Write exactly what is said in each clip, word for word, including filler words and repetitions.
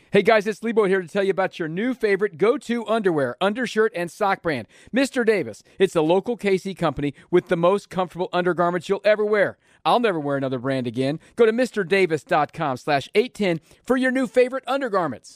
Hey guys, it's Lebo here to tell you about your new favorite go-to underwear, undershirt, and sock brand, Mister Davis. It's a local K C company with the most comfortable undergarments you'll ever wear. I'll never wear another brand again. Go to MrDavis.com slash 810 for your new favorite undergarments.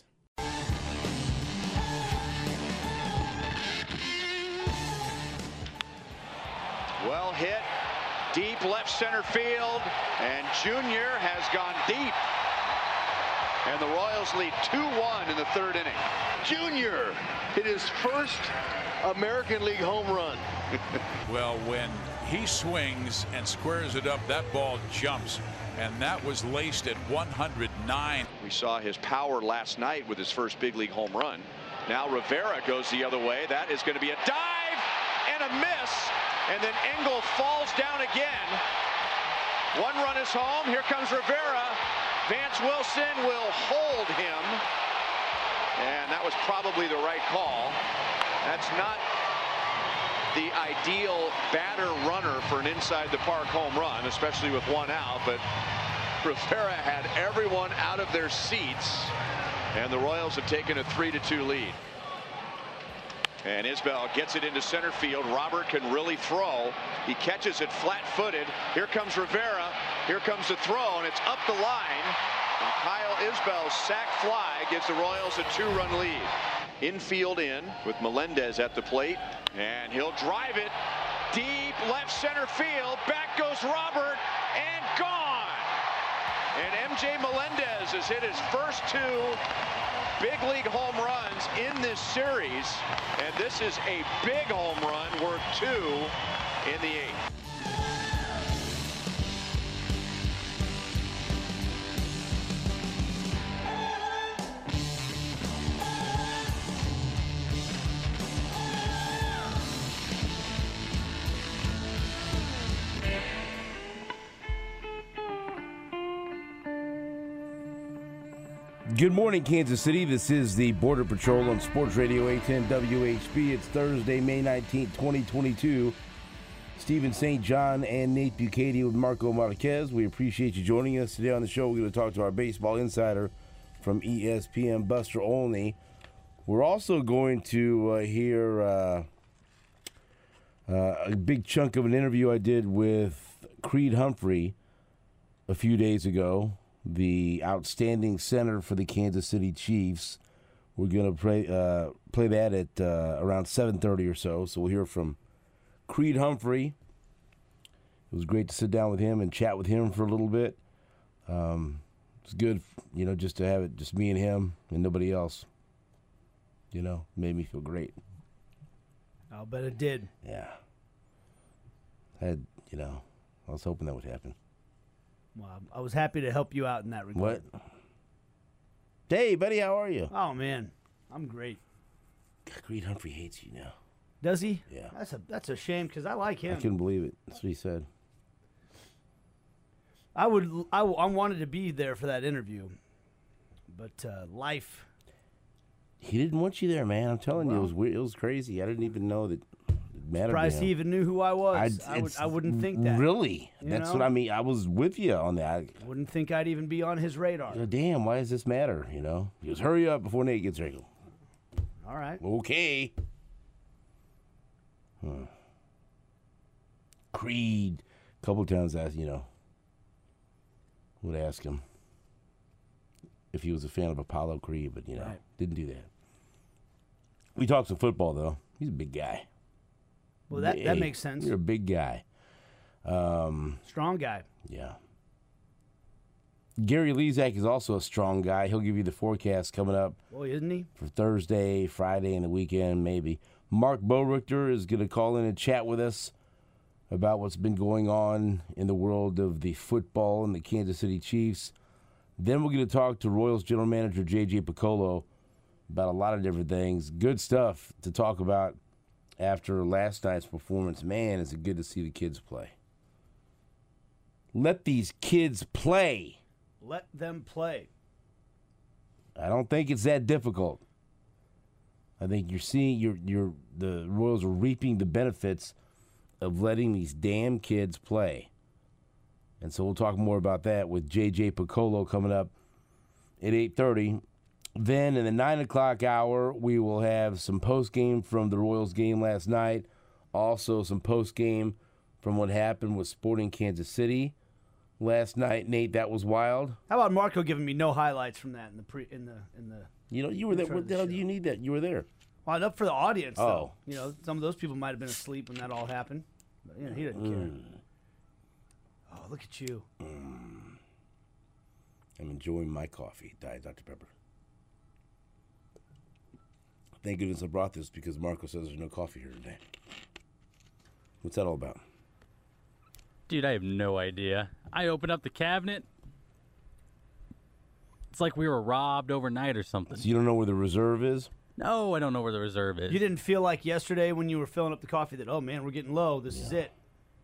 Well hit, deep left center field, and Junior has gone deep. And the Royals lead two one in the third inning. Junior hit his first American League home run. Well, when he swings and squares it up, that ball jumps. And that was laced at one hundred nine. We saw his power last night with his first big league home run. Now Rivera goes the other way. That is going to be a dive and a miss. And then Engel falls down again. One run is home. Here comes Rivera. Vance Wilson will hold him, and that was probably the right call. That's not the ideal batter-runner for an inside-the-park home run, especially with one out, but Rivera had everyone out of their seats, and the Royals have taken a three to two lead. And Isbell gets it into center field. Robert can really throw. He catches it flat-footed. Here comes Rivera. Here comes the throw, and it's up the line. And Kyle Isbell's sac fly gives the Royals a two-run lead. Infield in with Melendez at the plate, and he'll drive it deep left center field. Back goes Robert, and gone. And M J Melendez has hit his first two big league home runs in this series, and this is a big home run worth two in the eighth. Good morning, Kansas City. This is the Border Patrol on Sports Radio eight ten W H B. It's Thursday, May nineteenth, twenty twenty-two. Stephen Saint John and Nate Bucati with Marco Marquez. We appreciate you joining us today on the show. We're going to talk to our baseball insider from E S P N, Buster Olney. We're also going to uh, hear uh, uh, a big chunk of an interview I did with Creed Humphrey a few days ago, the outstanding center for the Kansas City Chiefs. We're going to play uh, play that at uh, around seven thirty or so. So we'll hear from Creed Humphrey. It was great to sit down with him and chat with him for a little bit. Um, it's good, you know, just to have it just me and him and nobody else. You know, made me feel great. I'll bet it did. Yeah. I had, you know, I was hoping that would happen. Well, I was happy to help you out in that regard. What? Hey, buddy, how are you? Oh, man. I'm great. God, Creed Humphrey hates you now. Does he? Yeah. That's a that's a shame because I like him. I couldn't believe it. That's what he said. I would. I, I wanted to be there for that interview, but uh, life. He didn't want you there, man. I'm telling well, you, it was weird. It was crazy. I didn't even know that it mattered. Surprised he even knew who I was. I, I, would, I wouldn't think that. Really? You That's know? what I mean. I was with you on that. I wouldn't think I'd even be on his radar. You know, damn, why does this matter? You know, he goes, hurry up before Nate gets ready. All right. Okay. Huh. Creed, a couple of times I, you know, would ask him if he was a fan of Apollo Creed, but, you know, right. Didn't do that. We talked some football, though. He's a big guy. Well, that, hey, that makes sense. You're a big guy. Um, Strong guy. Yeah. Gary Lezak is also a strong guy. He'll give you the forecast coming up. Boy, isn't he? For Thursday, Friday, and the weekend, maybe. Mark Borichter is going to call in and chat with us about what's been going on in the world of the football and the Kansas City Chiefs. Then we're going to talk to Royals general manager J J Piccolo about a lot of different things. Good stuff to talk about after last night's performance. Man, is it good to see the kids play. Let these kids play. Let them play. I don't think it's that difficult. I think you're seeing you're you're the Royals are reaping the benefits of letting these damn kids play. And so we'll talk more about that with J J Piccolo coming up at eight thirty. Then in the nine o'clock hour, we will have some post-game from the Royals game last night. Also some post-game from what happened with Sporting Kansas City last night. Nate, that was wild. How about Marco giving me no highlights from that in the pre in the in the You know, you were there. Intro What to the the hell do show. you need that? You were there. Well, enough for the audience, Oh. though. You know, some of those people might have been asleep when that all happened. But, you know, he didn't care. Oh, look at you. I'm enjoying my coffee, Diet Doctor Pepper. Thank goodness I brought this because Marco says there's no coffee here today. What's that all about? Dude, I have no idea. I opened up the cabinet. It's like we were robbed overnight or something. So you don't know where the reserve is? No, I don't know where the reserve is. You didn't feel like yesterday when you were filling up the coffee that, oh, man, we're getting low. This is it.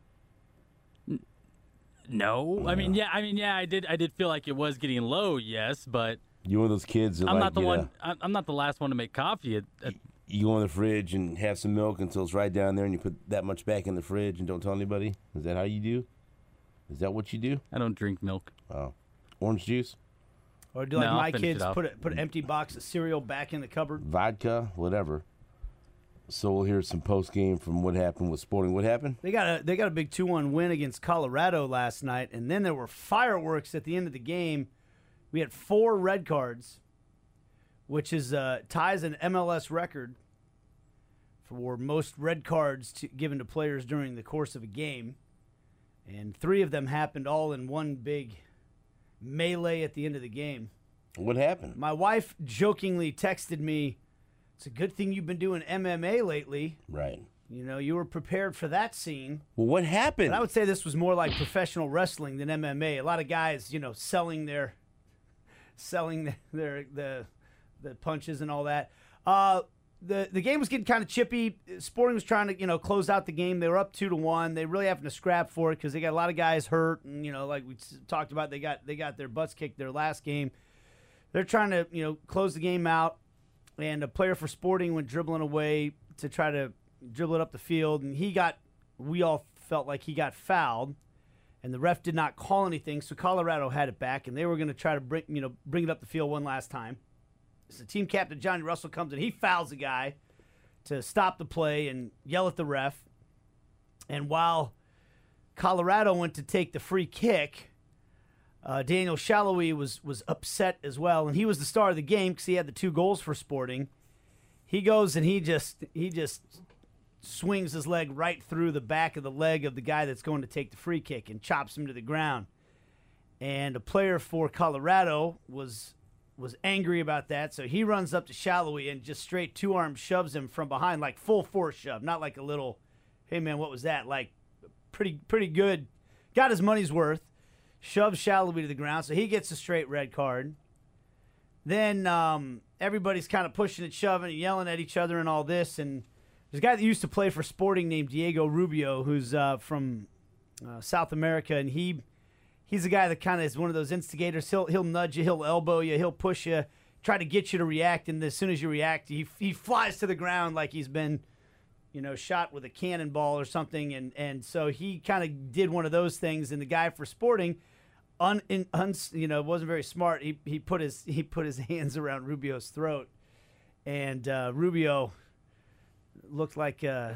No, I mean, yeah, I mean, yeah, I did. I did feel like it was getting low, yes, but You're one of those kids that I'm like, not the you one. know, I'm I'm not the last one to make coffee. At, at, you go in the fridge and have some milk until it's right down there and you put that much back in the fridge and don't tell anybody? Is that how you do? Is that what you do? I don't drink milk. Oh. Orange juice? Or do like No, I'll my finish it kids off. put a, put an empty box of cereal back in the cupboard? Vodka? Whatever. So we'll hear some post-game from what happened with Sporting. What happened? They got a they got a big two one win against Colorado last night, and then there were fireworks at the end of the game. We had four red cards, which is uh, ties an M L S record for most red cards to, given to players during the course of a game, and three of them happened all in one big melee at the end of the game. What happened? My wife jokingly texted me, "It's a good thing you've been doing M M A lately. Right. You know, you were prepared for that scene." Well, what happened? But I would say this was more like professional wrestling than M M A. A lot of guys, you know, selling their, selling their, their the, the punches and all that. Uh, the the game was getting kind of chippy. Sporting was trying to, you know, close out the game. They were up two to one. They really having to scrap for it because they got a lot of guys hurt, and you know, like we talked about, they got they got their butts kicked their last game. They're trying to, you know, close the game out, and a player for Sporting went dribbling away to try to dribble it up the field, and he got, we all felt like he got fouled, and the ref did not call anything, so Colorado had it back, and they were going to try to bring, you know, bring it up the field one last time. So team captain Johnny Russell comes in, he fouls the guy to stop the play and yell at the ref, and while Colorado went to take the free kick, uh, Daniel Shallowy was was upset as well, and he was the star of the game because he had the two goals for Sporting. He goes and he just he just swings his leg right through the back of the leg of the guy that's going to take the free kick and chops him to the ground. And a player for Colorado was was angry about that, so he runs up to Shallowy and just straight two-arm shoves him from behind, like full force shove, not like a little, hey man, what was that? Like pretty pretty good. Got his money's worth. Shoves Shallowy to the ground, so he gets a straight red card. Then um, everybody's kind of pushing and shoving and yelling at each other and all this. And there's a guy that used to play for Sporting named Diego Rubio, who's uh, from uh, South America, and he he's a guy that kind of is one of those instigators. He'll he'll nudge you, he'll elbow you, he'll push you, try to get you to react. And as soon as you react, he he flies to the ground like he's been, you know, shot with a cannonball or something. And and so he kind of did one of those things. And the guy for Sporting, Un, in, un, you know, wasn't very smart. He he put his he put his hands around Rubio's throat, and uh, Rubio looked like uh,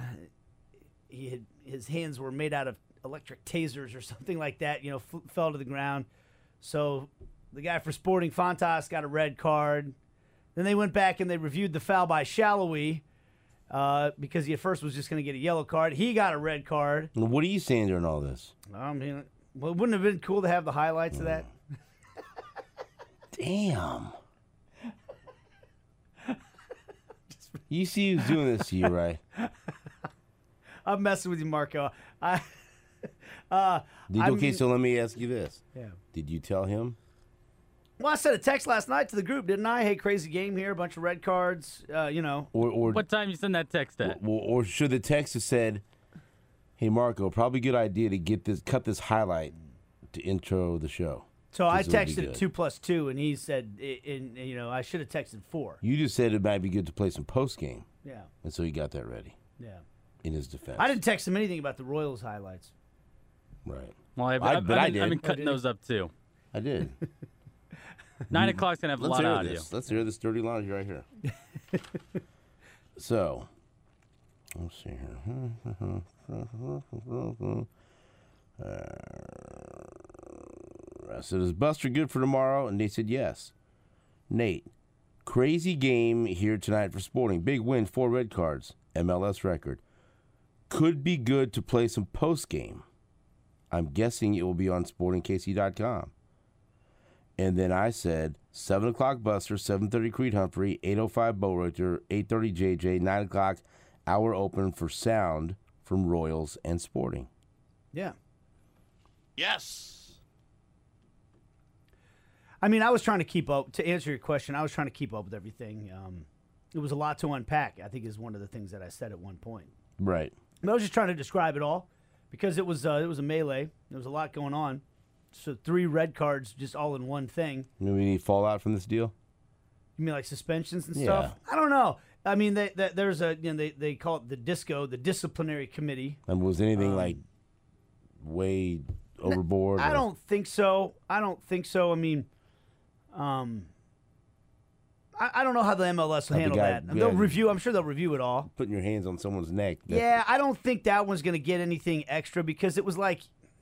he had his hands were made out of electric tasers or something like that. You know, f- fell to the ground. So the guy for Sporting, Fontas, got a red card. Then they went back and they reviewed the foul by Shallowy uh, because he at first was just going to get a yellow card. He got a red card. What are you saying during all this? I mean. Well, it wouldn't have been cool to have the highlights of that? Damn. You see who's doing this to you, right? I'm messing with you, Marco. I, uh, Did, I okay, mean- so let me ask you this. Yeah. Did you tell him? Well, I sent a text last night to the group, didn't I? Hey, crazy game here, a bunch of red cards, uh, you know. Or, or, What time you send that text at? or, or should the text have said, hey, Marco, probably a good idea to get this, cut this highlight to intro the show. So I 'Cause it would be texted good. two plus two, and he said, i- in, you know, I should have texted four. You just said it might be good to play some post game, Yeah, and so he got that ready. yeah. In his defense, I didn't text him anything about the Royals highlights. Right, Well, I've, I- I've, but I've I been, did. I've been Oh, cutting did you? those up too. I did. Nine o'clock's gonna have a Let's lot hear of audio. this. Let's hear this dirty laundry right here. So, let's see here. Uh, I said, is Buster good for tomorrow? And they said yes. Nate, crazy game here tonight for Sporting. Big win, four red cards, M L S record. Could be good to play some post game. I'm guessing it will be on sporting k c dot com. And then I said, seven o'clock Buster, seven thirty Creed Humphrey, eight oh five Bo Richter, eight thirty J J, nine o'clock hour open for sound from Royals and Sporting. Yeah. Yes. I mean, I was trying to keep up. To answer your question, I was trying to keep up with everything. Um, it was a lot to unpack, I think, is one of the things that I said at one point. Right. But I was just trying to describe it all because it was uh, it was a melee. There was a lot going on. So three red cards just all in one thing. Maybe we need fallout from this deal? You mean like suspensions and Yeah. stuff? I don't know. I mean, they, they, there's a you know they, they call it the DISCO, the disciplinary committee. And was anything Um, like way overboard? I or- don't think so. I don't think so. I mean, um, I, I don't know how the M L S will Like the handle guy- that. yeah. They'll review. I'm sure they'll review it all. Putting your hands on someone's neck. That- Yeah, I don't think that one's going to get anything extra because it was like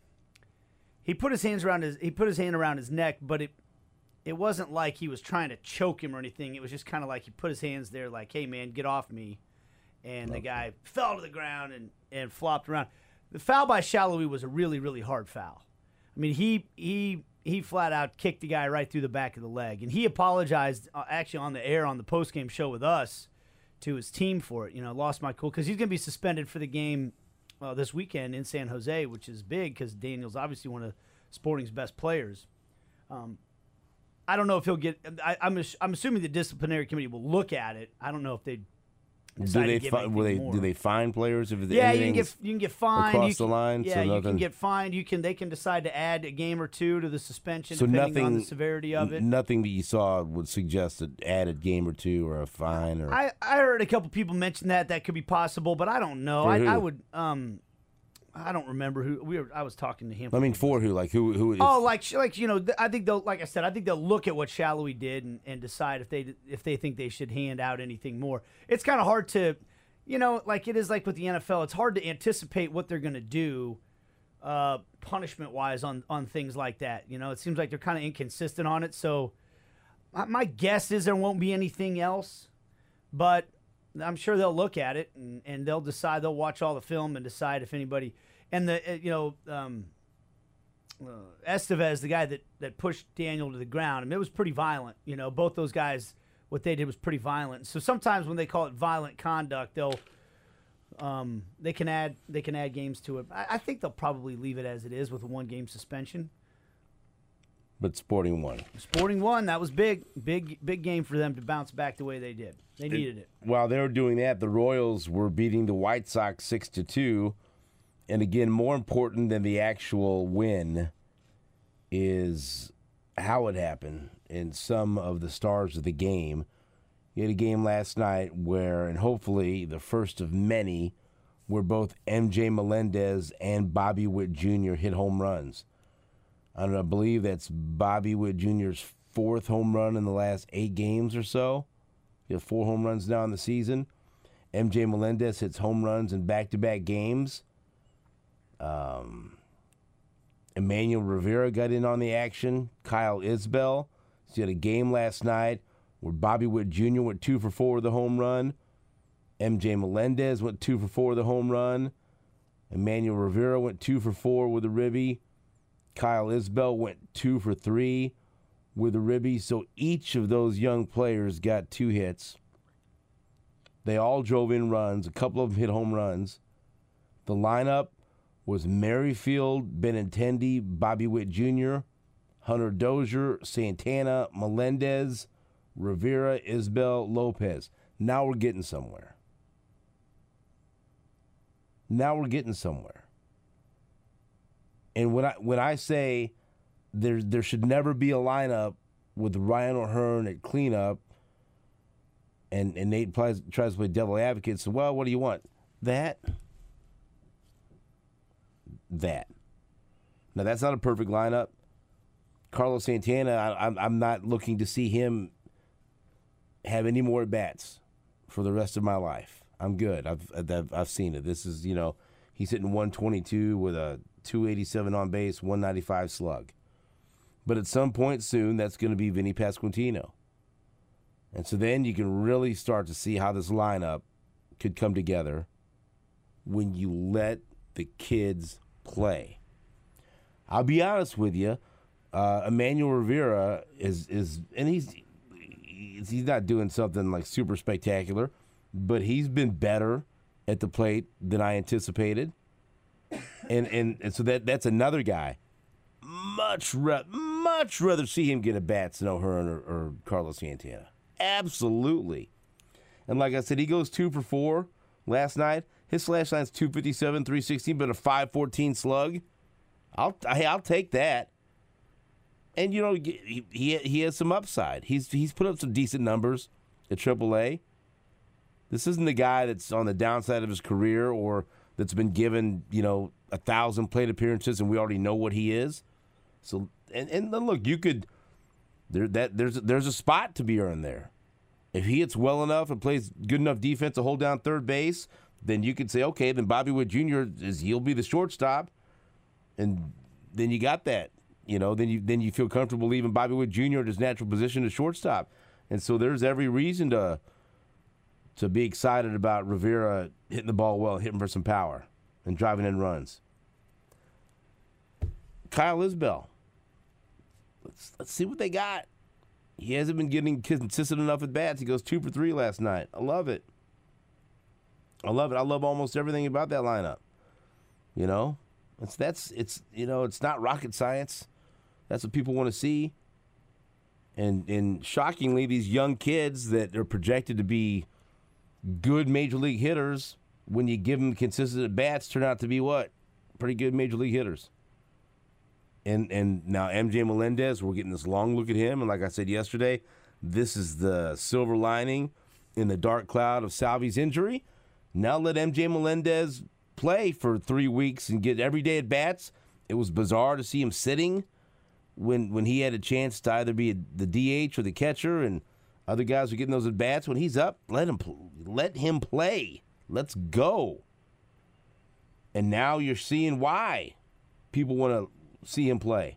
he put his hands around his he put his hand around his neck, but it it wasn't like he was trying to choke him or anything. It was just kind of like he put his hands there, like, "Hey, man, get off me," and the guy fell to the ground and and flopped around. The foul by Shallowy was a really really hard foul. I mean, he he he flat out kicked the guy right through the back of the leg, and he apologized uh, actually on the air on the postgame show with us to his team for it. You know, lost my cool because he's going to be suspended for the game uh, this weekend in San Jose, which is big because Daniel's obviously one of Sporting's best players. Um, I don't know if he'll get. I, I'm ass- I'm assuming the disciplinary committee will look at it. I don't know if they. Do they fi- will they do they fine players if it's Yeah, you can anything's get you can get fined across you can, the line? Yeah, so you nothing, can get fined. You can they can decide to add a game or two to the suspension so depending nothing on the severity of it. n- Nothing that you saw would suggest an added game or two or a fine or. I, I heard a couple people mention that that could be possible, but I don't know. For I, who? I would um, I don't remember who we were. I was talking to him. I mean, for who? Like who? Who? Is, Oh, like like you know, th- I think they'll like I said, I think they'll look at what Shallowy did and, and decide if they if they think they should hand out anything more. It's kind of hard to, you know, like it is like with the N F L. It's hard to anticipate what they're going to do, uh, punishment wise on on things like that. You know, it seems like they're kind of inconsistent on it. So, my, my guess is there won't be anything else, but I'm sure they'll look at it and, and they'll decide. They'll watch all the film and decide if anybody. And the uh, you know. Um, Uh, Estevez, the guy that, that pushed Daniel to the ground, I mean, it was pretty violent. You know, both those guys, what they did was pretty violent. So sometimes when they call it violent conduct, they'll um, they can add they can add games to it. I, I think they'll probably leave it as it is with a one game suspension. but Sporting won. Sporting won. That was big, big, big game for them to bounce back the way they did. They needed it. While they were doing that, the Royals were beating the White Sox six to two. And again, more important than the actual win is how it happened and some of the stars of the game. You had a game last night where, and hopefully the first of many, where both M J Melendez and Bobby Witt Junior hit home runs. I don't know, I believe that's Bobby Witt Junior's fourth home run in the last eight games or so. He has four home runs now in the season. M J Melendez hits home runs in back-to-back games. Um, Emmanuel Rivera got in on the action. Kyle Isbell. So you had a game last night where Bobby Witt Junior went two for four with a home run. M J Melendez went two for four with a home run. Emmanuel Rivera went two for four with a ribby. Kyle Isbell went two for three with a ribby. So each of those young players got two hits. They all drove in runs. A couple of them hit home runs. The lineup was Merrifield, Benintendi, Bobby Witt Junior, Hunter Dozier, Santana, Melendez, Rivera, Isbell, Lopez. Now we're getting somewhere. Now we're getting somewhere. And when I when I say there there should never be a lineup with Ryan O'Hearn at cleanup, and, and Nate tries, tries to play devil advocate, so, well, what do you want? That? That. Now, that's not a perfect lineup. Carlos Santana, I, I'm, I'm not looking to see him have any more at-bats for the rest of my life. I'm good. I've, I've I've seen it. This is, you know, he's hitting one twenty-two with a two eighty-seven on base, one ninety-five slug. But at some point soon, that's going to be Vinny Pasquantino. And so then you can really start to see how this lineup could come together when you let the kids play. I'll be honest with you, uh, Emmanuel Rivera is is and he's he's not doing something like super spectacular, but he's been better at the plate than I anticipated, and and, and so that that's another guy. Much ra- much rather see him get a bats than O'Hearn or, or Carlos Santana. Absolutely, and like I said, he goes two for four last night. His slash line's two fifty-seven, three sixteen, but a five fourteen slug. I'll I, I'll take that. And you know he, he he has some upside. He's he's put up some decent numbers at triple A. This isn't the guy that's on the downside of his career or that's been given, you know, a thousand plate appearances and we already know what he is. So and and look, you could there that there's there's a spot to be earned there. If he hits well enough and plays good enough defense to hold down third base, then you could say, okay, then Bobby Witt Junior is he'll be the shortstop, and then you got that. You know, then you then you feel comfortable leaving Bobby Witt Junior at his natural position as shortstop. And so there's every reason to to be excited about Rivera hitting the ball well, hitting for some power, and driving in runs. Kyle Isbell. Let's let's see what they got. He hasn't been getting consistent enough at bats. He goes two for three last night. I love it. I love it. I love almost everything about that lineup. You know, it's that's it's you know it's not rocket science. That's what people want to see. And and shockingly, these young kids that are projected to be good major league hitters, when you give them consistent at bats, turn out to be what? Pretty good major league hitters. And and now M J Melendez, we're getting this long look at him. And like I said yesterday, this is the silver lining in the dark cloud of Salvi's injury. Now let M J Melendez play for three weeks and get every day at bats. It was bizarre to see him sitting when when he had a chance to either be a, the D H or the catcher, and other guys were getting those at bats. When he's up, let him let him play. Let's go. And now you're seeing why people want to see him play.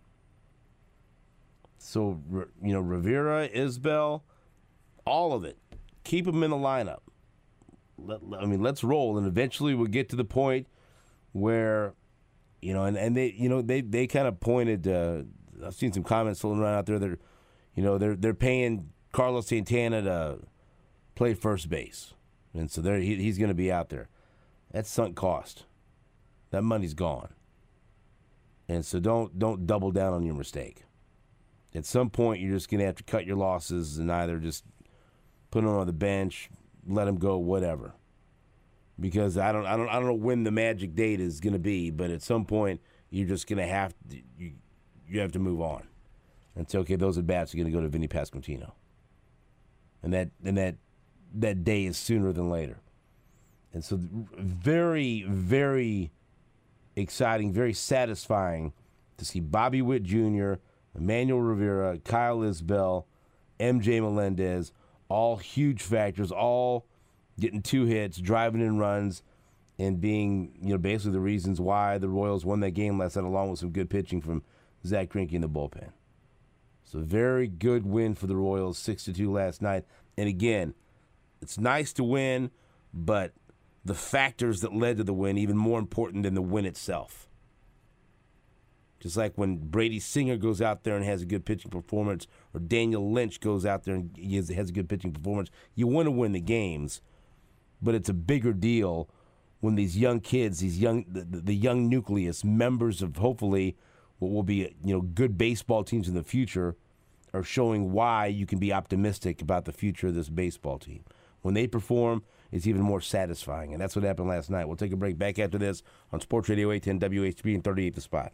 So, you know, Rivera, Isbell, all of it. Keep him in the lineup. Let, I mean, let's roll, and eventually we'll get to the point where, you know, and, and they, you know, they, they kind of pointed. Uh, I've seen some comments floating around out there. They're, you know, they're they're paying Carlos Santana to play first base, and so there he, he's going to be out there. That's sunk cost. That money's gone. And so don't don't double down on your mistake. At some point, you're just going to have to cut your losses and either just put him on the bench, let him go, whatever. Because I don't I don't I don't know when the magic date is going to be, but at some point you're just going to have to you you have to move on. And say, okay, those at bats are going to go to Vinny Pasquantino. And that and that that day is sooner than later. And so very very exciting, very satisfying to see Bobby Witt Junior, Emmanuel Rivera, Kyle Isbell, M J Melendez, all huge factors, all getting two hits, driving in runs, and being, you know, basically the reasons why the Royals won that game last night, along with some good pitching from Zach Greinke in the bullpen. So very good win for the Royals, six to two last night. And again, it's nice to win, but the factors that led to the win even more important than the win itself. Just like when Brady Singer goes out there and has a good pitching performance, or Daniel Lynch goes out there and he has, has a good pitching performance, you want to win the games, but it's a bigger deal when these young kids, these young, the, the young nucleus, members of hopefully what will be, you know, good baseball teams in the future, are showing why you can be optimistic about the future of this baseball team. When they perform, it's even more satisfying, and that's what happened last night. We'll take a break. Back after this on Sports Radio eight ten W H B and thirty-eight The Spot.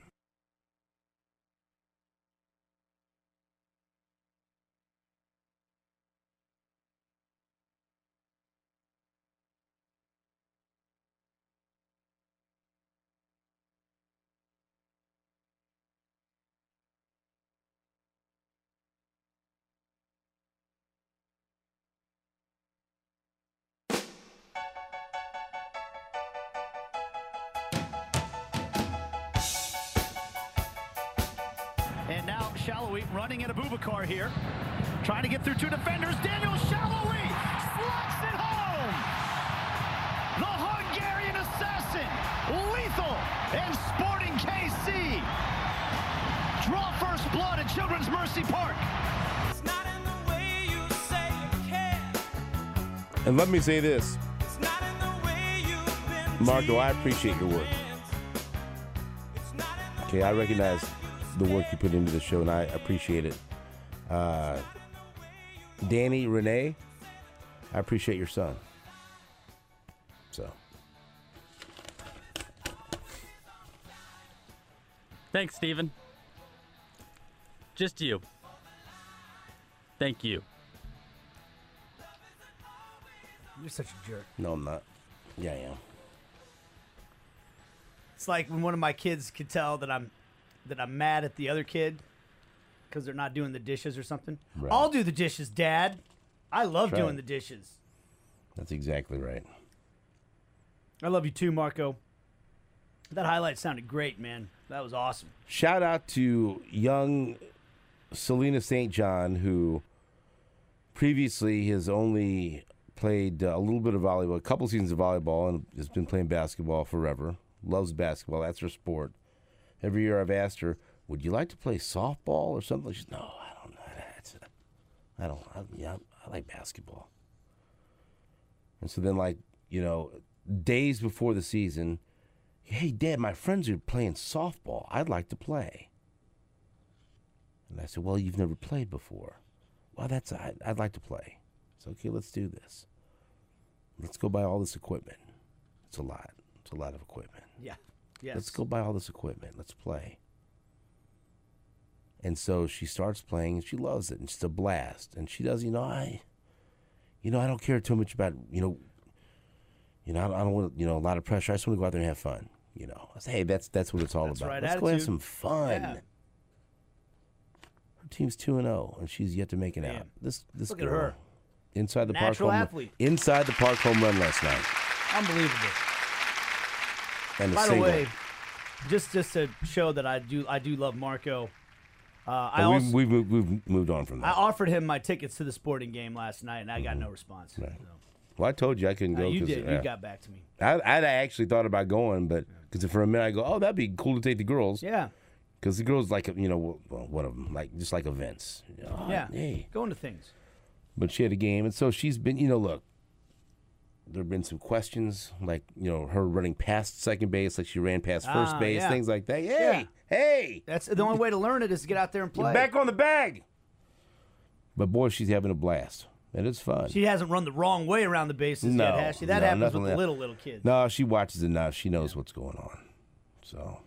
Shallowy running at Abubakar here. Trying to get through two defenders. Daniel Shallowy slots it home. The Hungarian assassin, lethal, and Sporting K C. Draw first blood at Children's Mercy Park. It's not in the way you say you can. And let me say this. It's not in the way you've been Marco, I appreciate your work. Okay, I recognize the work you put into the show, and I appreciate it. Uh, Danny, Renee, I appreciate your son. So. Thanks, Steven. Just you. Thank you. You're such a jerk. No, I'm not. Yeah, I am. It's like when one of my kids could tell that I'm that I'm mad at the other kid because they're not doing the dishes or something. Right. I'll do the dishes, Dad. I love That's doing right. the dishes. That's exactly right. I love you too, Marco. That highlight sounded great, man. That was awesome. Shout out to young Selena Saint John, who previously has only played uh, a little bit of volleyball, a couple seasons of volleyball, and has been playing basketball forever. Loves basketball. That's her sport. Every year I've asked her, would you like to play softball or something? She's, no, I don't know. That's it. I don't, I, yeah, I like basketball. And so then, like, you know, days before the season, hey, Dad, my friends are playing softball. I'd like to play. And I said, well, you've never played before. Well, that's, I'd, I'd like to play. So, okay, let's do this. Let's go buy all this equipment. It's a lot. It's a lot of equipment. Yeah. Yes. Let's go buy all this equipment. Let's play. And so she starts playing, and she loves it, and it's a blast. And she does, you know, I, you know, I don't care too much about, you know, you know, I don't, I don't want, you know, a lot of pressure. I just want to go out there and have fun. You know, I say, hey, that's that's what it's all That's about. right Let's attitude. go have some fun. Yeah. Her team's two and zero, and she's yet to make it Man. out. This this Look at girl, her. inside the Natural park home, athlete. inside the park home run last night, Unbelievable. and a By the single. way, just just to show that I do I do love Marco. Uh, I But also we've, we've we've moved on from I that. offered him my tickets to the Sporting game last night, and I got no response. Right. So. Well, I told you I couldn't Uh, go. you 'cause, did. uh, You got back to me. I I actually thought about going, but because for a minute I go, oh, that'd be cool to take the girls. Yeah. Because the girls like, you know, well, one of them, like just like events. You know, oh, Yeah. hey. Going to things. But she had a game, and so she's been, you know, look, there have been some questions, like, you know, her running past second base, like she ran past first Ah, base, yeah. things like that. Hey, Yeah. hey, That's the only way to learn it is to get out there and play. get back on the bag. But boy, she's having a blast, and it's fun. She hasn't run the wrong way around the bases No, yet, has she? That no, happens nothing with the like- little little kids. No, she watches enough. She knows what's going on. So,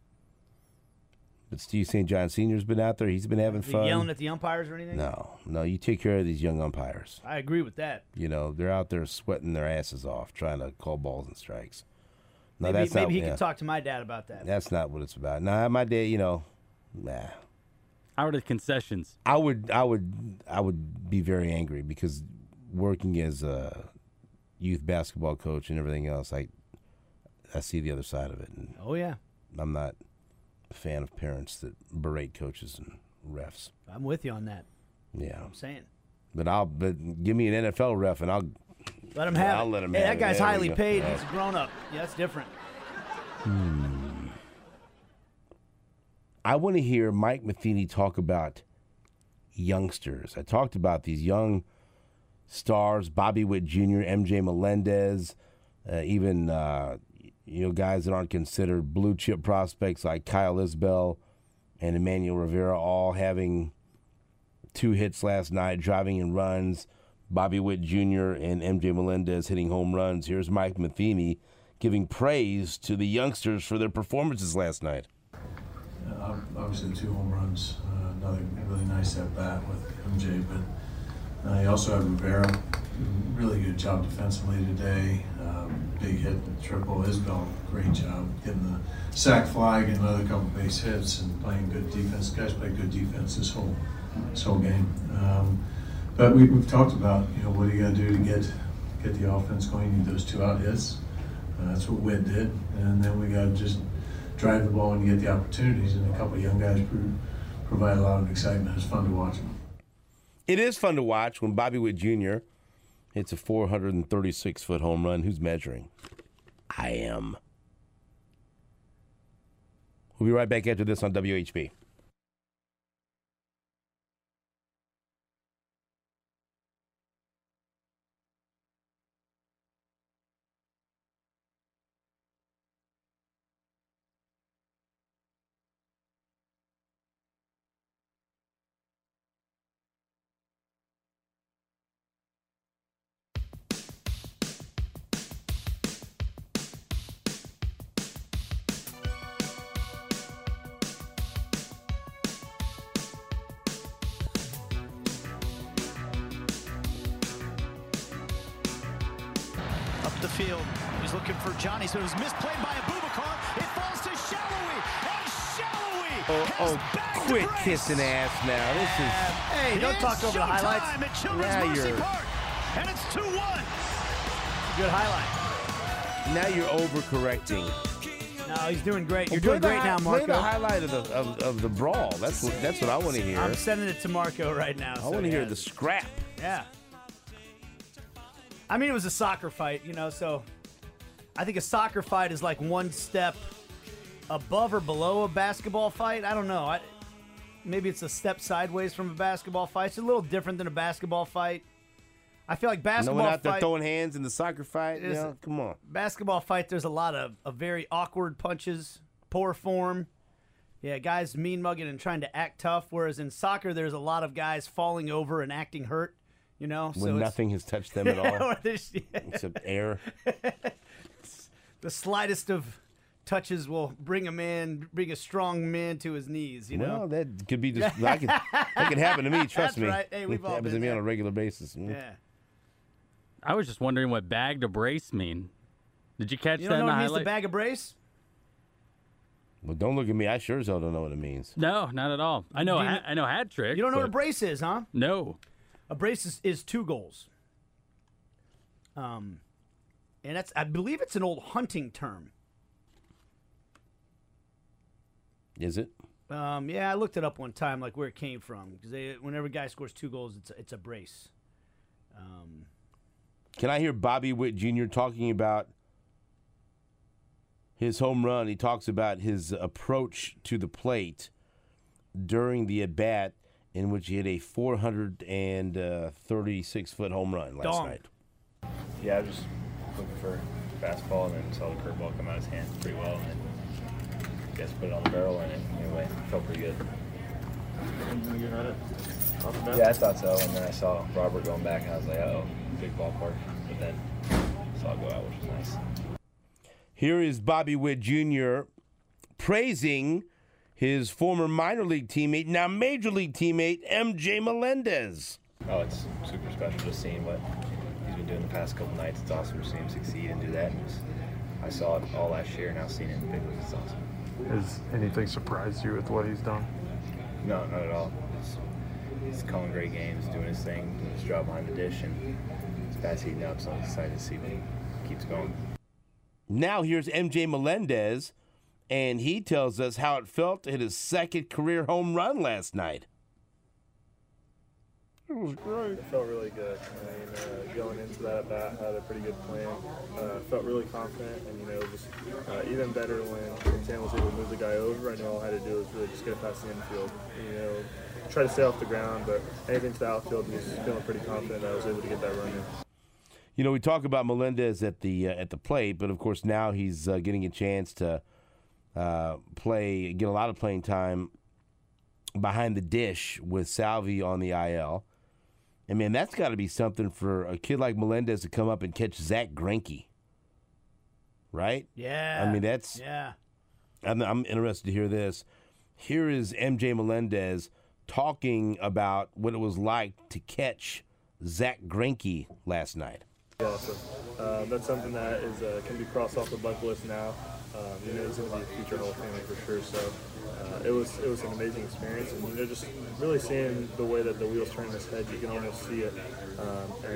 but Steve Saint John Senior's been out there. He's been having Are you fun. yelling at the umpires or anything? No, no, you take care of these young umpires. I agree with that. You know, they're out there sweating their asses off trying to call balls and strikes. No, Maybe, that's maybe not. he yeah, can talk to my dad about that. That's not what it's about. Nah, my day, you know, nah. How are the concessions? I would, I would, I would be very angry because working as a youth basketball coach and everything else, I, I see the other side of it, and Oh, yeah. I'm not a fan of parents that berate coaches and refs. I'm with you on that. Yeah, I'm saying. but I'll, but give me an N F L ref and I'll. Let him Yeah, have I'll it. let him hey, have that it. guy's There we highly go. paid. Yeah. He's a grown up. Yeah, that's different. I want to hear Mike Matheny talk about youngsters. I talked about these young stars, Bobby Witt Junior, M J Melendez, uh, even uh, you know guys that aren't considered blue chip prospects like Kyle Isbell and Emmanuel Rivera, all having two hits last night, driving in runs. Bobby Witt Junior and M J Melendez hitting home runs. Here's Mike Matheny giving praise to the youngsters for their performances last night. Uh, obviously, two home runs, uh, another really nice at bat with M J, but uh, you also have Rivera. Really good job defensively today. Um, big hit, triple. Isbell, great job getting the sac fly, getting another couple base hits, and playing good defense. Guys play good defense this whole this whole game. Um, but we, we've talked about, you know, what do you got to do to get get the offense going? You need those two out hits. Uh, that's what Witt did, and then we got to just drive the ball and get the opportunities. And a couple of young guys proved, provide a lot of excitement. It's fun to watch them. It is fun to watch when Bobby Witt Junior hits a four hundred thirty-six foot home run. Who's measuring? I am. We'll be right back after this on W H B. The field. He's looking for Johnny, so it was misplayed by Abubakar. It falls to Shallowy, and Shallowy Oh, oh quit kissing ass now. This is. Hey, don't talk over the highlights. At Children's Now Mercy you're. Park, and it's two one. Good highlight. Now you're overcorrecting. No, he's doing great. You're Well, doing play great the, now, Play Marco. the highlight of the of, of the brawl. That's what that's what I want to hear. I'm sending it to Marco right now. I so want to hear yeah. the scrap. Yeah. I mean, it was a soccer fight, you know, so I think a soccer fight is like one step above or below a basketball fight. I don't know. I, maybe it's a step sideways from a basketball fight. It's a little different than a basketball fight. I feel like basketball No one out there fight, throwing hands in the soccer fight. You Is- know? Come on. basketball fight, there's a lot of, of very awkward punches, poor form. Yeah, guys mean mugging and trying to act tough, whereas in soccer, there's a lot of guys falling over and acting hurt, you know? When so it's- nothing has touched them at all, Or there's- yeah. except air. The slightest of touches will bring a man, bring a strong man to his knees, you know? Well, that could be just. I could, that could happen to me. Trust That's me. right. Hey, we've it all happens been to me there. on a regular basis. Mm. Yeah. I was just wondering what bag to brace mean. Did you catch You that don't in know the what it means highlight? to bag a brace? Well, don't look at me. I sure as hell don't know what it means. No, not at all. I know. Do you Ha- I know hat trick. You don't know what a but- brace is, huh? No. A brace is, is two goals. Um, and that's, I believe it's an old hunting term. Is it? Um, yeah, I looked it up one time, like where it came from, because whenever a guy scores two goals, it's a, it's a brace. Um, Can I hear Bobby Witt Junior talking about his home run? He talks about his approach to the plate during the at bat in which he hit a four hundred thirty-six foot home run last Dong. night. Yeah, I was just looking for fastball and then saw the curveball come out of his hand pretty well, and then I guess put it on the barrel, and it anyway felt pretty good. Yeah, I thought so, and then I saw Robert going back, and I was like, uh-oh, big ballpark. But then saw it go out, which was nice. Here is Bobby Witt Junior praising his former minor league teammate, now major league teammate, M J Melendez. Oh, it's super special just seeing what he's been doing the past couple nights. It's awesome to see him succeed and do that. And just, I saw it all last year, now seeing it in the big leagues, it's awesome. Has anything surprised you with what he's done? No, not at all. He's, he's calling great games, doing his thing, doing his job behind the dish, and his bat's heating up, so I'm excited to see what he keeps going. Now here's M J Melendez, and he tells us how it felt to hit his second career home run last night. It was great. It felt really good. I mean, uh, going into that at bat, had a pretty good plan. Uh, felt really confident, and you know, just uh, even better when Sam was able to move the guy over. I know all I had to do was really just get it past the infield. You know, try to stay off the ground, but anything to the outfield, was feeling pretty confident that I was able to get that run in. You know, we talk about Melendez at the uh, at the plate, but of course now he's uh, getting a chance to uh, play, get a lot of playing time behind the dish with Salvi on the I L. And man, that's got to be something for a kid like Melendez to come up and catch Zach Greinke, right? Yeah. I mean, that's. Yeah. I'm, I'm interested to hear this. Here is M J Melendez talking about what it was like to catch Zach Greinke last night. Awesome. Uh, that's something that is uh, can be crossed off the bucket list now. Um, you know, he's going to be a future Hall of Famer for sure. So uh, it was it was an amazing experience, and you know, just really seeing the way that the wheels turn in his head, you can almost see it, um, and you know, just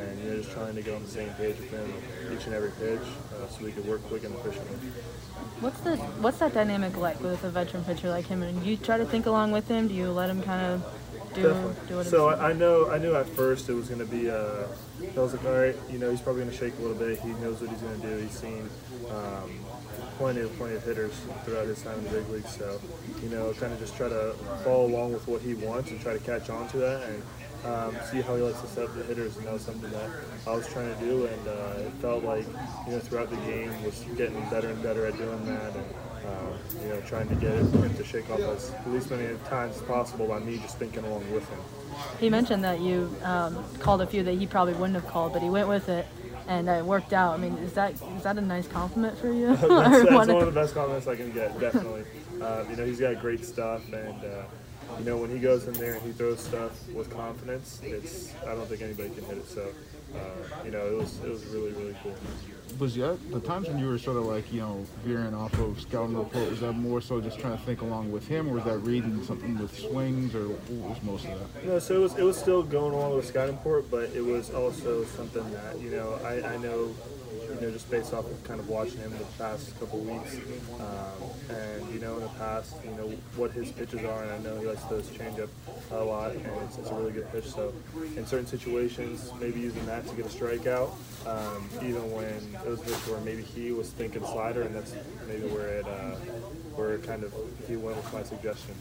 just trying to get on the same page with him each and every pitch uh, so we could work quick and efficiently. What's the what's that dynamic like with a veteran pitcher like him? And do you try to think along with him? Do you let him kind of do, do what? So I, I know I knew at first it was going to be. Uh, I was like, all right, you know, he's probably going to shake a little bit. He knows what he's going to do. He's seen um, plenty of plenty of hitters throughout his time in the big leagues. So, you know, kind of just try to follow along with what he wants and try to catch on to that and um, see how he likes to set up the hitters. And that was something that I was trying to do, and uh, it felt like, you know, throughout the game was getting better and better at doing that. And, uh, you know, trying to get him to shake off as at least many times as possible by me just thinking along with him. He mentioned that you um, called a few that he probably wouldn't have called, but he went with it, and it worked out. I mean, is that is that a nice compliment for you? that's that's one of the best compliments I can get, definitely. Um, you know, he's got great stuff, and uh, you know, when he goes in there and he throws stuff with confidence, it's I don't think anybody can hit it. So, uh, you know, it was it was really really cool. Was that the times when you were sort of like, you know, veering off of scouting report, was that more so just trying to think along with him, or was that reading something with swings, or what was most of that? No, so it was it was still going along with the scouting report, but it was also something that, you know, I, I know, you know, just based off of kind of watching him the past couple of weeks, um, and, you know, in the past, you know, what his pitches are, and I know he likes those changeup a lot, and it's, it's a really good pitch, so in certain situations, maybe using that to get a strikeout, um, even when those pitches where maybe he was thinking slider, and that's maybe where it, uh, where it kind of, he went with my suggestion.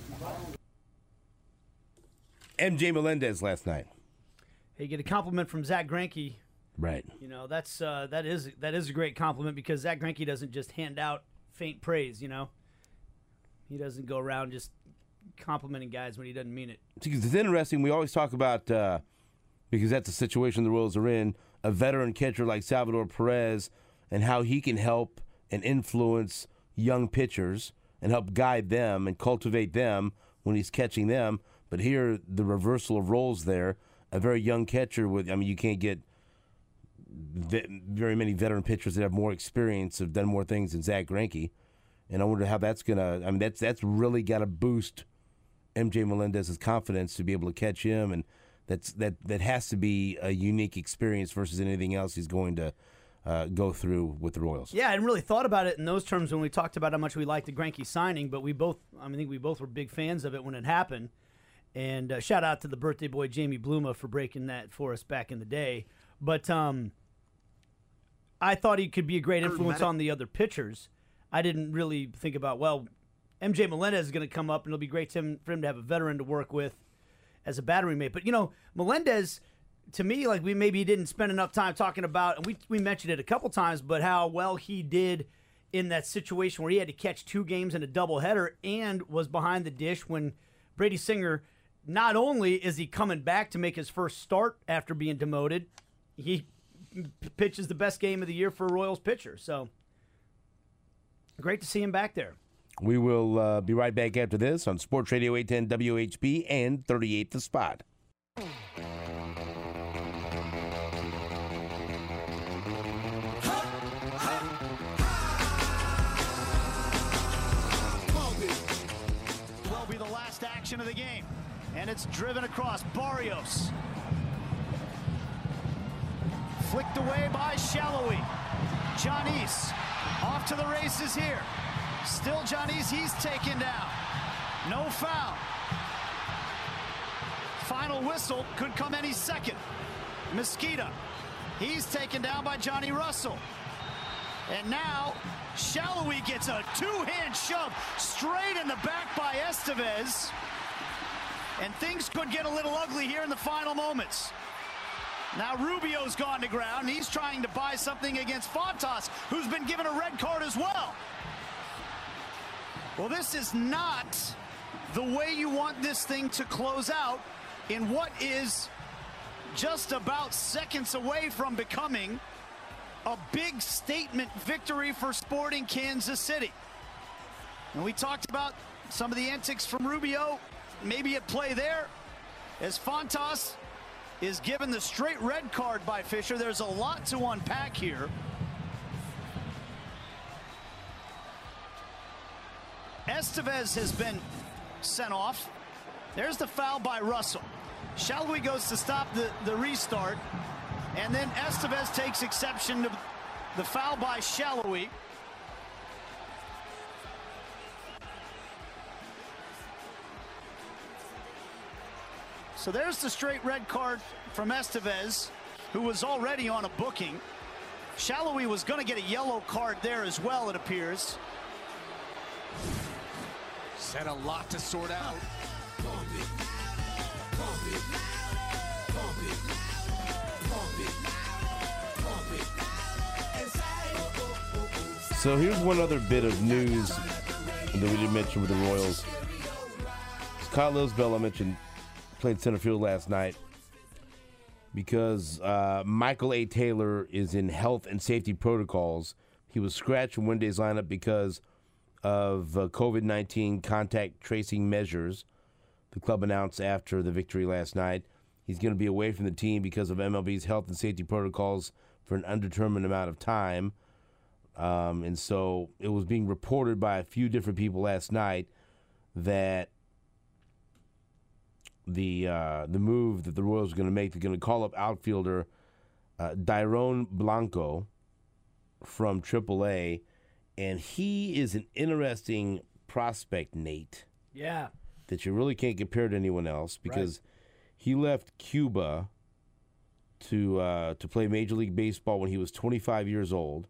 M J Melendez last night. Hey, get a compliment from Zach Greinke. Right. You know, that's uh, that is that is a great compliment, because Zach Greinke doesn't just hand out faint praise, you know. He doesn't go around just complimenting guys when he doesn't mean it. It's interesting. We always talk about, uh, because that's the situation the Royals are in, a veteran catcher like Salvador Perez and how he can help and influence young pitchers and help guide them and cultivate them when he's catching them. But here, the reversal of roles there, a very young catcher with, I mean, you can't get very many veteran pitchers that have more experience, have done more things than Zach Greinke, and I wonder how that's gonna. I mean, that's that's really got to boost M J Melendez's confidence to be able to catch him, and that's that that has to be a unique experience versus anything else he's going to uh, go through with the Royals. Yeah, I hadn't really thought about it in those terms when we talked about how much we liked the Greinke signing, but we both, I mean, I think we both were big fans of it when it happened. And uh, shout out to the birthday boy Jamie Bluma for breaking that for us back in the day. But um, I thought he could be a great influence on the other pitchers. I didn't really think about, well, M J Melendez is going to come up, and it'll be great to him, for him to have a veteran to work with as a battery mate. But, you know, Melendez, to me, like we maybe didn't spend enough time talking about, and we, we mentioned it a couple times, but how well he did in that situation where he had to catch two games in a doubleheader and was behind the dish when Brady Singer, not only is he coming back to make his first start after being demoted, he p- pitches the best game of the year for a Royals pitcher. So great to see him back there. We will uh, be right back after this on Sports Radio eight ten W H B and thirty-eight The Spot. Will be the last action of the game. And it's driven across. Barrios. Flicked away by Shallowy. Johnese off to the races here. Still Johnese, he's taken down. No foul. Final whistle could come any second. Mosqueda, he's taken down by Johnny Russell. And now Shallowy gets a two-hand shove straight in the back by Estevez. And things could get a little ugly here in the final moments. Now Rubio's gone to ground. He's trying to buy something against Fontas, who's been given a red card as well. Well, this is not the way you want this thing to close out in what is just about seconds away from becoming a big statement victory for Sporting Kansas City. And we talked about some of the antics from Rubio, maybe at play there, as Fontas is given the straight red card by Fisher. There's a lot to unpack here. Estevez has been sent off. There's the foul by Russell. Shallowy goes to stop the, the restart, And then Estevez takes exception to the foul by Shallowy. So there's the straight red card from Estevez, who was already on a booking. Shallowy was going to get a yellow card there as well, it appears. Said a lot to sort out. So here's one other bit of news that we didn't mention with the Royals. Kyle Isbell, I mentioned, played center field last night because uh, Michael A. Taylor is in health and safety protocols. He was scratched from Wednesday's lineup because of uh, COVID nineteen contact tracing measures. The club announced after the victory last night. He's going to be away from the team because of M L B's health and safety protocols for an undetermined amount of time. Um, and so it was being reported by a few different people last night that the uh, the move that the Royals are going to make, they're going to call up outfielder uh, Dairon Blanco from triple A, and he is an interesting prospect, Nate. Yeah. That you really can't compare to anyone else because right. he left Cuba to uh, to play Major League Baseball when he was twenty-five years old.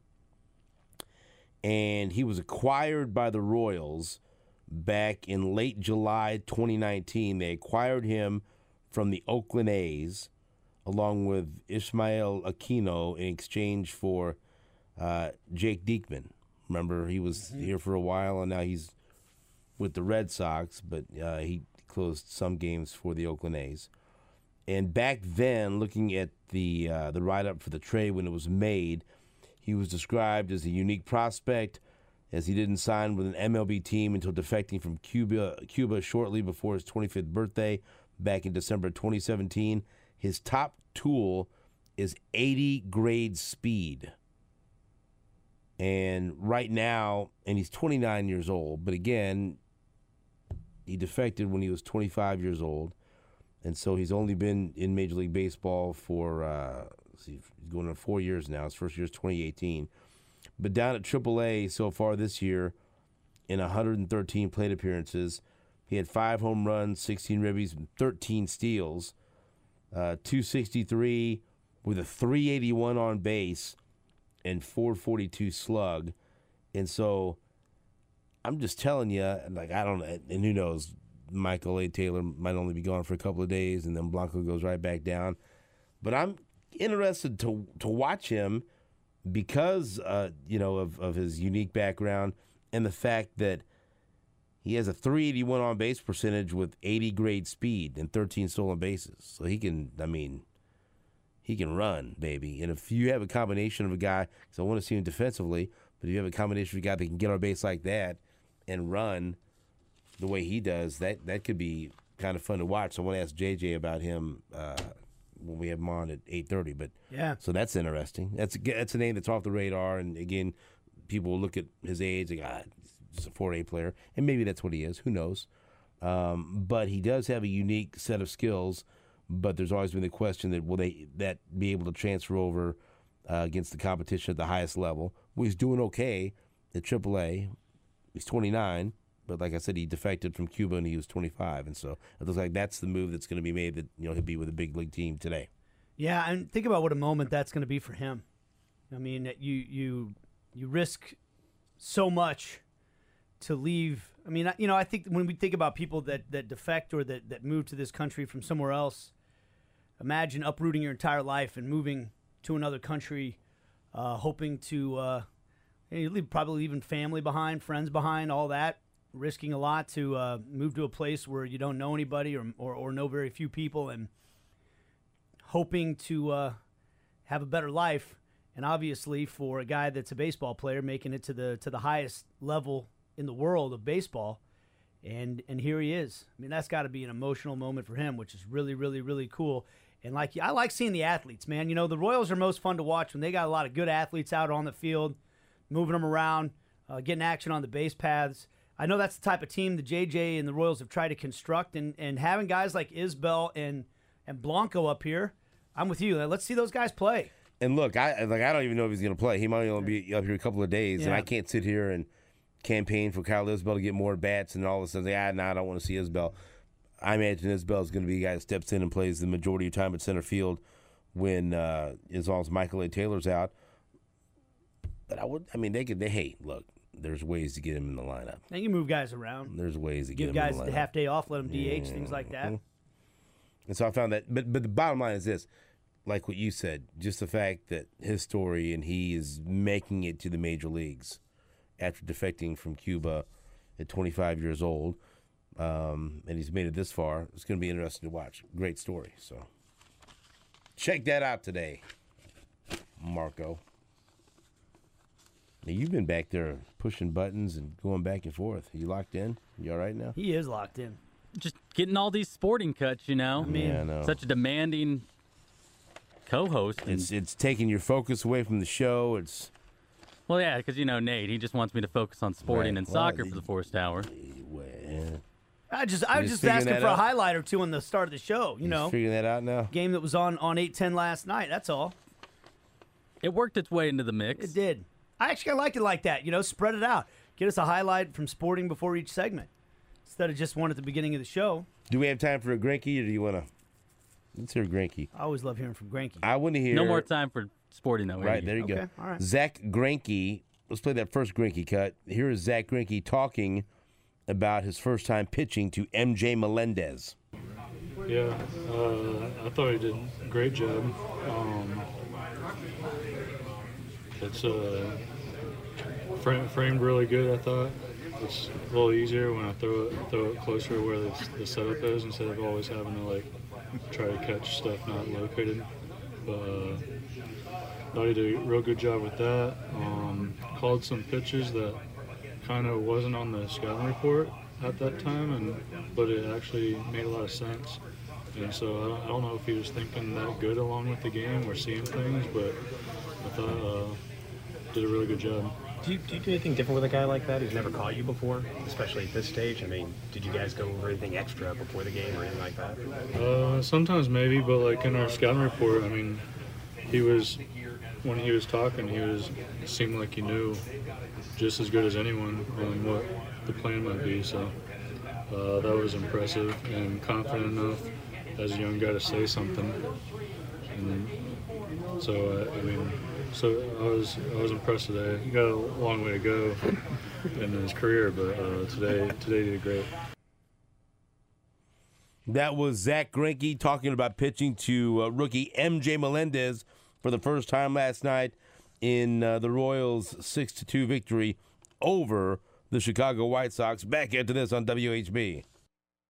And he was acquired by the Royals back in late July twenty nineteen. They acquired him from the Oakland A's along with Ismael Aquino in exchange for uh, Jake Diekman. Remember, he was mm-hmm. here for a while, and now he's with the Red Sox, but uh, he closed some games for the Oakland A's. And back then, looking at the uh, the write-up for the trade when it was made, he was described as a unique prospect, as he didn't sign with an M L B team until defecting from Cuba Cuba shortly before his twenty-fifth birthday back in December twenty seventeen. His top tool is eighty grade speed. And right now, and he's twenty-nine years old, but again, he defected when he was twenty-five years old. And so he's only been in Major League Baseball for, uh, let's see, he's going on four years now. His first year is twenty eighteen. But down at triple A so far this year, in one hundred thirteen plate appearances, he had five home runs, sixteen ribbies, and thirteen steals, uh, two sixty-three with a three eighty-one on base and four forty-two slug. And so I'm just telling you, like, I don't know, and who knows, Michael A. Taylor might only be gone for a couple of days, and then Blanco goes right back down. But I'm interested to to watch him because, uh, you know, of, of his unique background and the fact that he has a three eighty-one on base percentage with eighty grade speed and thirteen stolen bases. So he can, I mean, he can run, baby. And if you have a combination of a guy, because I want to see him defensively, but if you have a combination of a guy that can get on base like that and run the way he does, that, that could be kind of fun to watch. So I want to ask J J about him uh, when we have him on at eight thirty. But yeah, so that's interesting. That's a, that's a name that's off the radar. And, again, people will look at his age, like, ah, he's a four A player. And maybe that's what he is. Who knows? Um, but he does have a unique set of skills. But there's always been the question that will they that be able to transfer over uh, against the competition at the highest level? Well, he's doing okay at triple A. He's twenty-nine. But like I said, he defected from Cuba and he was twenty-five. And so it looks like that's the move that's going to be made, that, you know, he'll be with a big league team today. Yeah, and think about what a moment that's going to be for him. I mean, you you you risk so much to leave. I mean, you know, I think when we think about people that, that defect or that, that move to this country from somewhere else, imagine uprooting your entire life and moving to another country, uh, hoping to uh, you leave, probably leaving family behind, friends behind, all that. Risking a lot to uh, move to a place where you don't know anybody or, or, or know very few people, and hoping to uh, have a better life. And obviously, for a guy that's a baseball player, making it to the to the highest level in the world of baseball, and and here he is. I mean, that's got to be an emotional moment for him, which is really, really, really cool. And like I like seeing the athletes, man. You know, the Royals are most fun to watch when they got a lot of good athletes out on the field, moving them around, uh, getting action on the base paths. I know that's the type of team the J J and the Royals have tried to construct, and, and having guys like Isbell and and Blanco up here, I'm with you. Let's see those guys play. And look, I like I don't even know if he's going to play. He might only be up here a couple of days, Yeah. and I can't sit here and campaign for Kyle Isbell to get more bats and all this and say, ah, no, I don't want to see Isbell. I imagine Isbell is going to be a guy that steps in and plays the majority of time at center field when uh, as long as Michael A. Taylor's out. But I would, I mean, they could. They hey, look, there's ways to get him in the lineup. They can move guys around. There's ways to Give get him guys in the the lineup. half day off, let them D H, things like that. And so I found that, but but the bottom line is this, like what you said, just the fact that his story and he is making it to the major leagues after defecting from Cuba at twenty-five years old, um, and he's made it this far. It's going to be interesting to watch. Great story. So check that out today, Marco. Now, you've been back there pushing buttons and going back and forth. Are you locked in? You all right now? He is locked in. Just getting all these sporting cuts, you know. I mean, yeah, I know. Such a demanding co-host. and- It's it's taking your focus away from the show. It's well, yeah, because you know Nate, he just wants me to focus on sporting Right. and Well, soccer he- for the first hour. I just I You was just just asking figuring for that a out? highlight or two on the start of the show. You You know, figuring that out now? game that was on on eight ten last night. That's all. It worked its way into the mix. It did. I actually liked it like that. You know, spread it out. Get us a highlight from sporting before each segment instead of just one at the beginning of the show. Do we have time for a Grinky, or do you want to? Let's hear Grinky. I always love hearing from Granky. I want to hear. No more time for sporting though. Right Andy. there you Okay, go. all right. Zach Greinke. Let's play that first Greinke cut. Here is Zach Greinke talking about his first time pitching to M J Melendez. Yeah, uh, I thought he did a great job. Um, it's uh, fra- framed really good, I thought. It's a little easier when I throw it throw it closer to where the, the setup is instead of always having to like try to catch stuff not located. But uh, thought he did a real good job with that. Um, called some pitches that kind of wasn't on the scouting report at that time, and but it actually made a lot of sense. And so I don't, I don't know if he was thinking that good along with the game or seeing things, but I thought uh, did a really good job. Do you, do you do anything different with a guy like that who's never caught you before, especially at this stage? I mean, did you guys go over anything extra before the game or anything like that? Uh, sometimes maybe, but like in our scouting report, I mean, he was when he was talking, he was it seemed like he knew just as good as anyone on what the plan might be. So uh, that was impressive and confident enough as a young guy to say something. And so uh, I mean, so I was I was impressed today. He got a long way to go in his career, but uh, today today he did great. That was Zach Greinke talking about pitching to uh, rookie M J Melendez for the first time last night in uh, the Royals' six to two victory over the Chicago White Sox. Back into this on W H B.